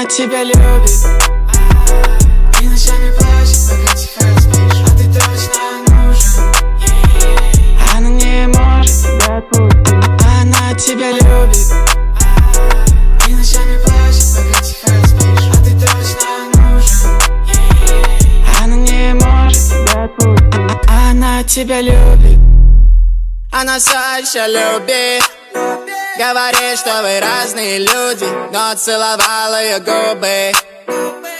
Она тебя любит и ночами плачет, пока тихо спишь. А ты точно нужен. Она не может тебя отпустить. Она тебя любит и ночами плачет, пока тихо спишь. А ты точно нужен. Она не может тебя отпустить. Она тебя любит. Она все еще любит. Говорит, что вы разные люди, но целовал ее губы.